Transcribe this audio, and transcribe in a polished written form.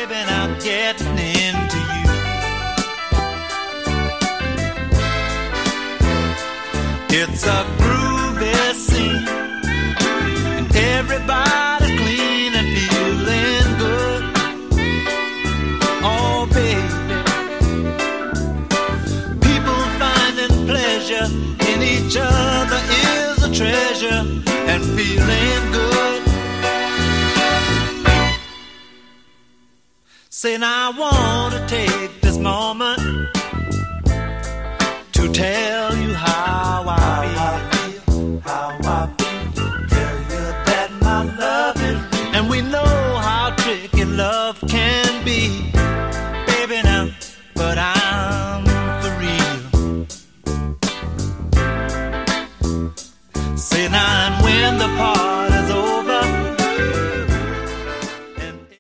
baby, now getting into you. It's a groovy scene, and everybody's clean and feeling good. Oh, baby, people finding pleasure in each other is a treasure, and feeling good. Saying I want to take this moment to tell you how